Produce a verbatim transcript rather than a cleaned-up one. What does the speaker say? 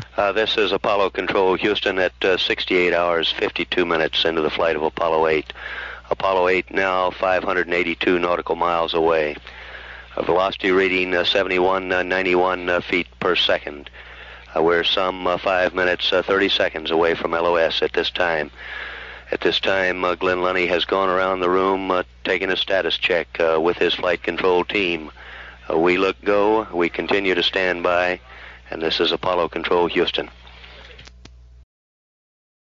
Uh, this is Apollo Control, Houston, at uh, sixty-eight hours, fifty-two minutes into the flight of Apollo eight. Apollo eight now five hundred eighty-two nautical miles away. A velocity reading uh, seventy-one ninety-one uh, feet per second. Uh, we're some uh, five minutes, uh, thirty seconds away from L O S at this time. At this time, uh, Glenn Lunny has gone around the room uh, taking a status check uh, with his flight control team. Uh, we look go, we continue to stand by, and this is Apollo Control, Houston.